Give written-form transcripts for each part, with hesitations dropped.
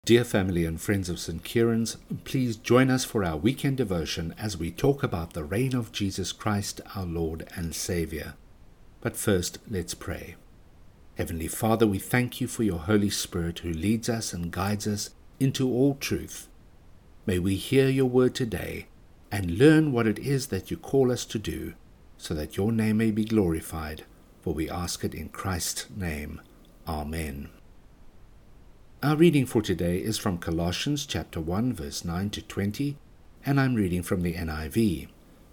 Dear family and friends of St. Kieran's, please join us for our weekend devotion as we talk about the reign of Jesus Christ, our Lord and Saviour. But first, let's pray. Heavenly Father, we thank you for your Holy Spirit who leads us and guides us into all truth. May we hear your word today and learn what it is that you call us to do, so that your name may be glorified, for we ask it in Christ's name. Amen. Our reading for today is from Colossians chapter 1 verse 9 to 20, and I'm reading from the NIV.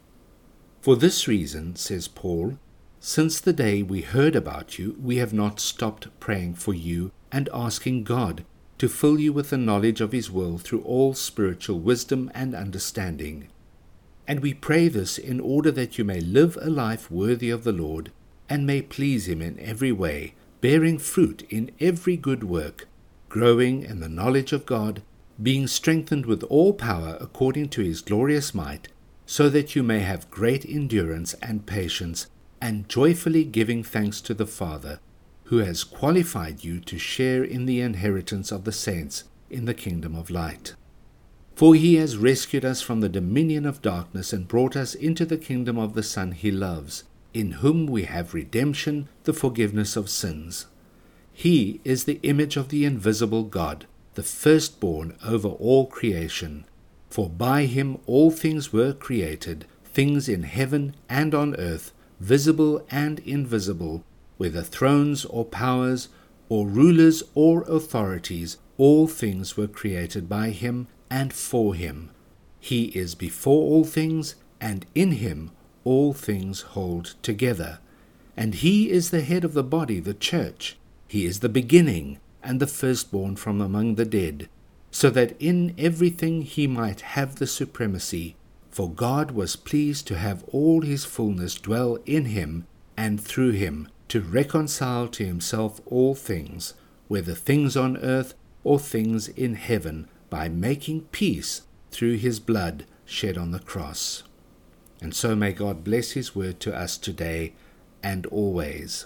For this reason, says Paul, since the day we heard about you, we have not stopped praying for you and asking God to fill you with the knowledge of his will through all spiritual wisdom and understanding. And we pray this in order that you may live a life worthy of the Lord and may please him in every way, bearing fruit in every good work, growing in the knowledge of God, being strengthened with all power according to his glorious might, so that you may have great endurance and patience, and joyfully giving thanks to the Father, who has qualified you to share in the inheritance of the saints in the kingdom of light. For he has rescued us from the dominion of darkness and brought us into the kingdom of the Son he loves, in whom we have redemption, the forgiveness of sins. He is the image of the invisible God, the firstborn over all creation. For by him all things were created, things in heaven and on earth, visible and invisible, whether thrones or powers, or rulers or authorities, all things were created by him and for him. He is before all things, and in him all things hold together. And he is the head of the body, the church. He is the beginning and the firstborn from among the dead, so that in everything he might have the supremacy. For God was pleased to have all his fullness dwell in him, and through him to reconcile to himself all things, whether things on earth or things in heaven, by making peace through his blood shed on the cross. And so may God bless his word to us today and always.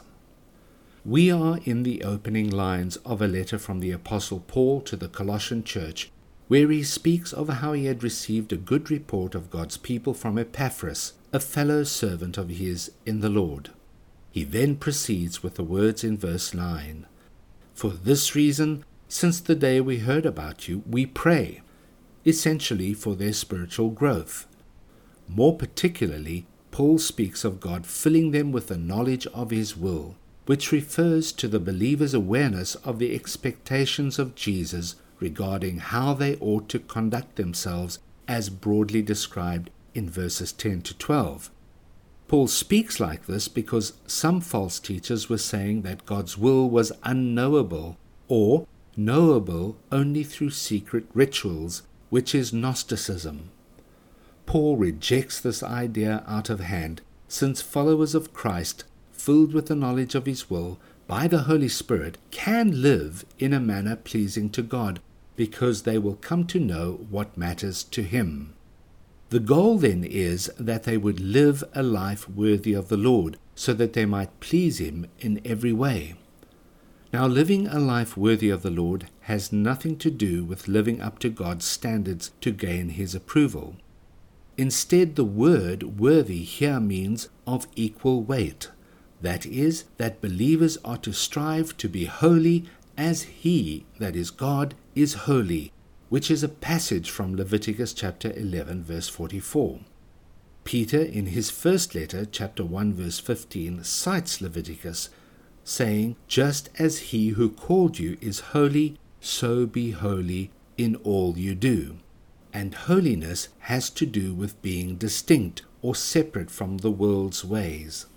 We are in the opening lines of a letter from the Apostle Paul to the Colossian church, where he speaks of how he had received a good report of God's people from Epaphras, a fellow servant of his in the Lord. He then proceeds with the words in verse 9. For this reason, since the day we heard about you, we pray, essentially for their spiritual growth. More particularly, Paul speaks of God filling them with the knowledge of his will, which refers to the believer's awareness of the expectations of Jesus regarding how they ought to conduct themselves, as broadly described in verses 10 to 12. Paul speaks like this because some false teachers were saying that God's will was unknowable, or knowable only through secret rituals, which is Gnosticism. Paul rejects this idea out of hand, since followers of Christ, filled with the knowledge of his will by the Holy Spirit, can live in a manner pleasing to God, because they will come to know what matters to him. The goal then is that they would live a life worthy of the Lord, so that they might please him in every way. Now, living a life worthy of the Lord has nothing to do with living up to God's standards to gain his approval. Instead, the word worthy here means of equal weight. That is, that believers are to strive to be holy as he, that is God, is holy, which is a passage from Leviticus chapter 11 verse 44. Peter, in his first letter, chapter 1 verse 15, cites Leviticus, saying, just as he who called you is holy, so be holy in all you do. And holiness has to do with being distinct or separate from the world's ways.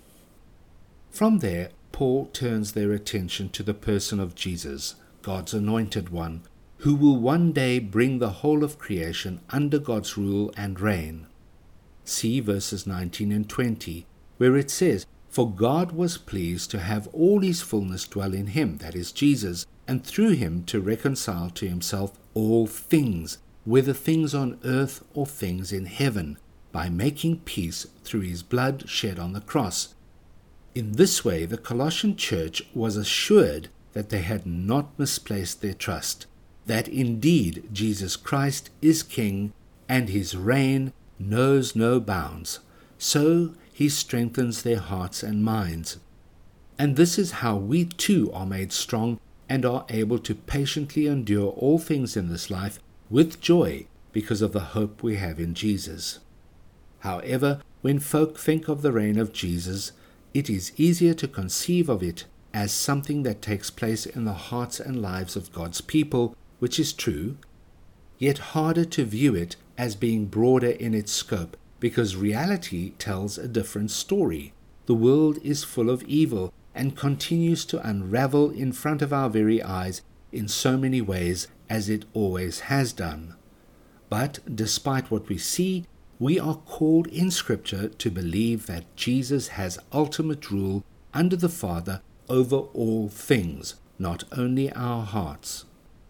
From there, Paul turns their attention to the person of Jesus, God's anointed one, who will one day bring the whole of creation under God's rule and reign. See verses 19 and 20, where it says, for God was pleased to have all his fullness dwell in him, that is Jesus, and through him to reconcile to himself all things, whether things on earth or things in heaven, by making peace through his blood shed on the cross. In this way, the Colossian church was assured that they had not misplaced their trust, that indeed Jesus Christ is King, and his reign knows no bounds. So he strengthens their hearts and minds. And this is how we too are made strong and are able to patiently endure all things in this life with joy because of the hope we have in Jesus. However, when folk think of the reign of Jesus, it is easier to conceive of it as something that takes place in the hearts and lives of God's people, which is true, yet harder to view it as being broader in its scope, because reality tells a different story. The world is full of evil and continues to unravel in front of our very eyes in so many ways as it always has done. But despite what we see, we are called in Scripture to believe that Jesus has ultimate rule under the Father over all things, not only our hearts.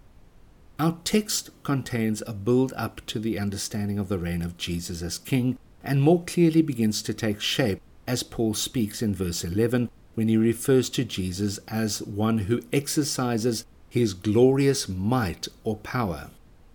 Our text contains a build-up to the understanding of the reign of Jesus as King, and more clearly begins to take shape as Paul speaks in verse 11 when he refers to Jesus as one who exercises his glorious might or power.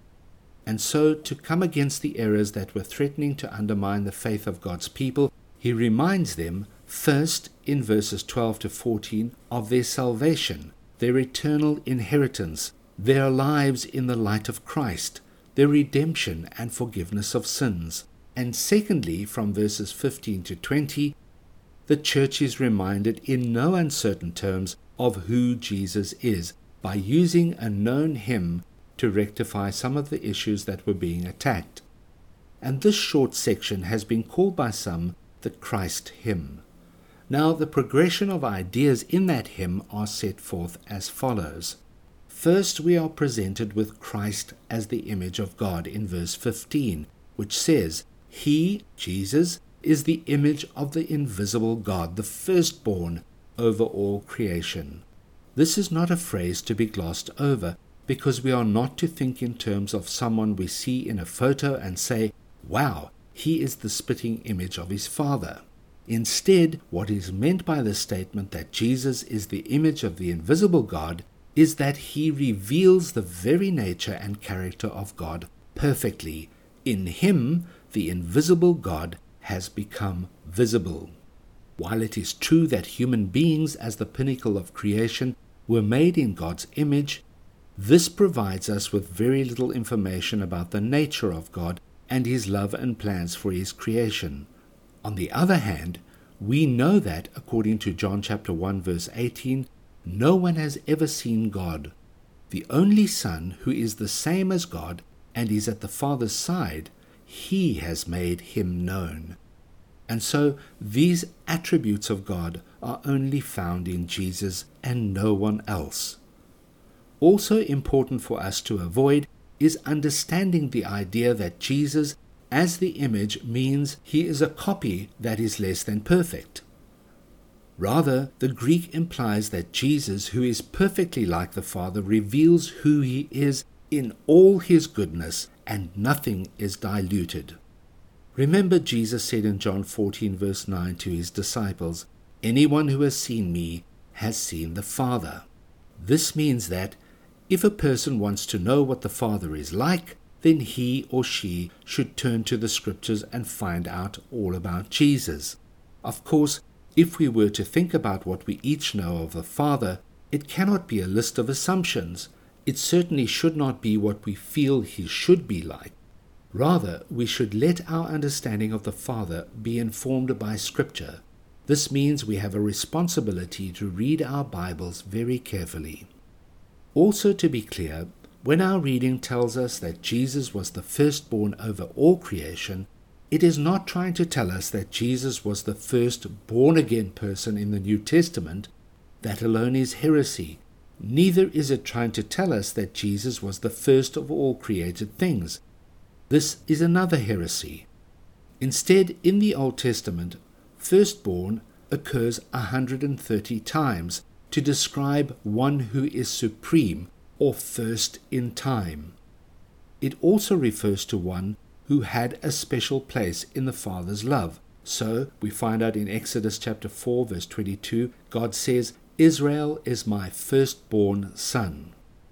And so, to come against the errors that were threatening to undermine the faith of God's people, he reminds them, first in verses 12 to 14, of their salvation, their eternal inheritance, their lives in the light of Christ, their redemption and forgiveness of sins. And secondly, from verses 15 to 20, the church is reminded in no uncertain terms of who Jesus is by using a known hymn to rectify some of the issues that were being attacked. And this short section has been called by some the Christ hymn. Now, the progression of ideas in that hymn are set forth as follows. First, we are presented with Christ as the image of God in verse 15, which says, He, Jesus, is the image of the invisible God, the firstborn over all creation. This is not a phrase to be glossed over, because we are not to think in terms of someone we see in a photo and say, wow, he is the spitting image of his Father. Instead, what is meant by the statement that Jesus is the image of the invisible God is that he reveals the very nature and character of God perfectly. In him, the invisible God has become visible. While it is true that human beings, as the pinnacle of creation, were made in God's image, this provides us with very little information about the nature of God and his love and plans for his creation. On the other hand, we know that, according to John chapter 1 verse 18, no one has ever seen God. The only Son, who is the same as God and is at the Father's side, he has made him known. And so these attributes of God are only found in Jesus and no one else. Also important for us to avoid is understanding the idea that Jesus as the image means he is a copy that is less than perfect. Rather, the Greek implies that Jesus, who is perfectly like the Father, reveals who he is in all his goodness, and nothing is diluted. Remember, Jesus said in John 14 verse 9 to his disciples, "Anyone who has seen me has seen the Father." This means that if a person wants to know what the Father is like, then he or she should turn to the Scriptures and find out all about Jesus. Of course, if we were to think about what we each know of the Father, it cannot be a list of assumptions. It certainly should not be what we feel he should be like. Rather, we should let our understanding of the Father be informed by Scripture. This means we have a responsibility to read our Bibles very carefully. Also, to be clear, when our reading tells us that Jesus was the firstborn over all creation, it is not trying to tell us that Jesus was the first born-again person in the New Testament. That alone is heresy. Neither is it trying to tell us that Jesus was the first of all created things. This is another heresy. Instead, in the Old Testament, firstborn occurs 130 times to describe one who is supreme or first in time. It also refers to one who had a special place in the Father's love. So, we find out in Exodus chapter 4 verse 22, God says, "Israel is my firstborn son."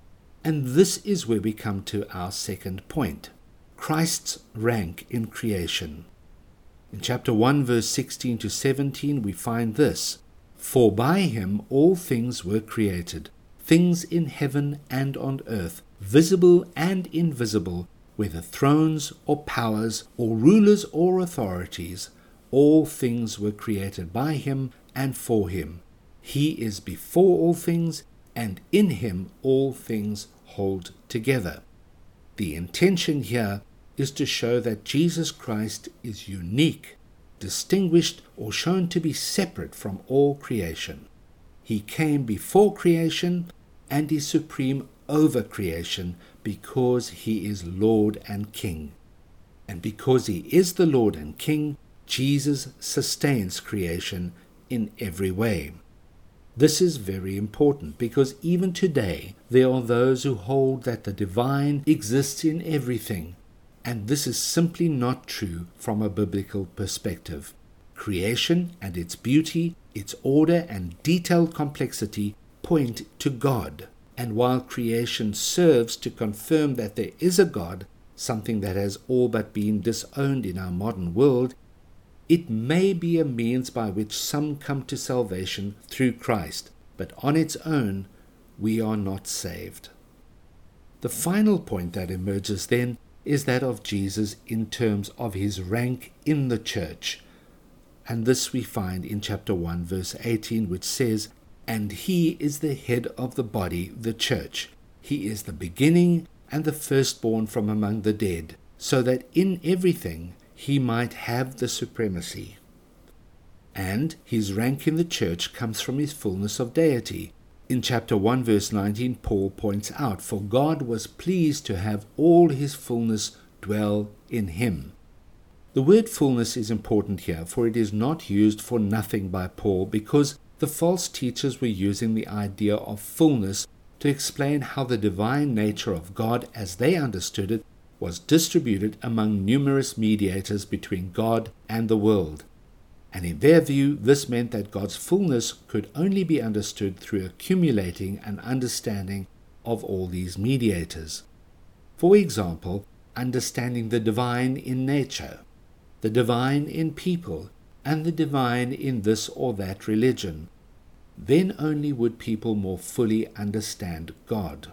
And this is where we come to our second point, Christ's rank in creation. In chapter 1, verse 16 to 17, we find this, "For by him all things were created, things in heaven and on earth, visible and invisible, whether thrones or powers or rulers or authorities, all things were created by him and for him. He is before all things, and in him all things hold together." The intention here is to show that Jesus Christ is unique, distinguished, or shown to be separate from all creation. He came before creation and is supreme over creation because he is Lord and King. And because he is the Lord and King, Jesus sustains creation in every way. This is very important because even today there are those who hold that the divine exists in everything, and this is simply not true from a biblical perspective. Creation and its beauty, its order and detailed complexity point to God. And while creation serves to confirm that there is a God, something that has all but been disowned in our modern world, it may be a means by which some come to salvation through Christ, but on its own, we are not saved. The final point that emerges then is that of Jesus in terms of his rank in the church. And this we find in chapter 1, verse 18, which says, "And he is the head of the body, the church. He is the beginning and the firstborn from among the dead, so that in everything he might have the supremacy." And his rank in the church comes from his fullness of deity. In chapter 1, verse 19, Paul points out, "For God was pleased to have all his fullness dwell in him." The word fullness is important here, for it is not used for nothing by Paul, because the false teachers were using the idea of fullness to explain how the divine nature of God, as they understood it, was distributed among numerous mediators between God and the world. And in their view, this meant that God's fullness could only be understood through accumulating an understanding of all these mediators. For example, understanding the divine in nature, the divine in people, and the divine in this or that religion. Then only would people more fully understand God.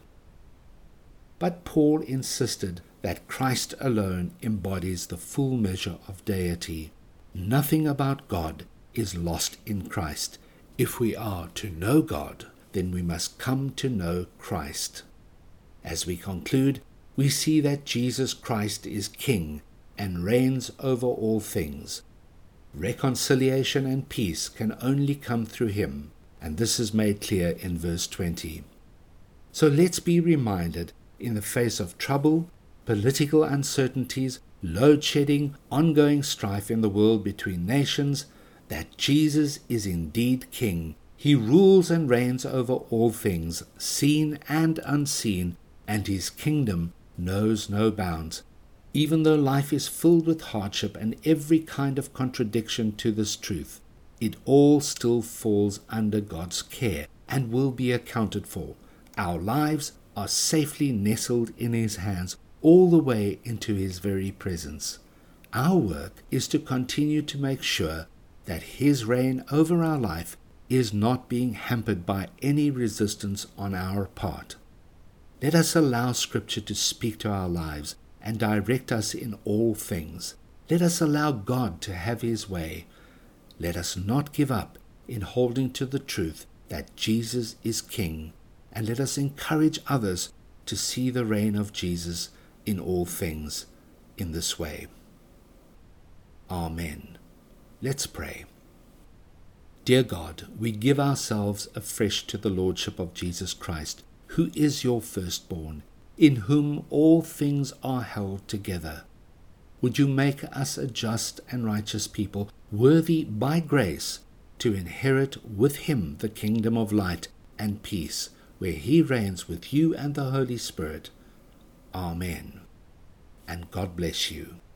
But Paul insisted that Christ alone embodies the full measure of deity. Nothing about God is lost in Christ. If we are to know God, then we must come to know Christ. As we conclude, we see that Jesus Christ is King and reigns over all things. Reconciliation and peace can only come through him, and this is made clear in verse 20. So let's be reminded, in the face of trouble, political uncertainties, load shedding, ongoing strife in the world between nations, that Jesus is indeed King. He rules and reigns over all things, seen and unseen, and his kingdom knows no bounds. Even though life is filled with hardship and every kind of contradiction to this truth, it all still falls under God's care and will be accounted for. Our lives are safely nestled in his hands all the way into his very presence. Our work is to continue to make sure that his reign over our life is not being hampered by any resistance on our part. Let us allow Scripture to speak to our lives and direct us in all things. Let us allow God to have his way. Let us not give up in holding to the truth that Jesus is King, and let us encourage others to see the reign of Jesus in all things in this way. Amen. Let's pray. Dear God, we give ourselves afresh to the Lordship of Jesus Christ, who is your firstborn, in whom all things are held together. Would you make us a just and righteous people, worthy by grace to inherit with him the kingdom of light and peace, where he reigns with you and the Holy Spirit. Amen. And God bless you.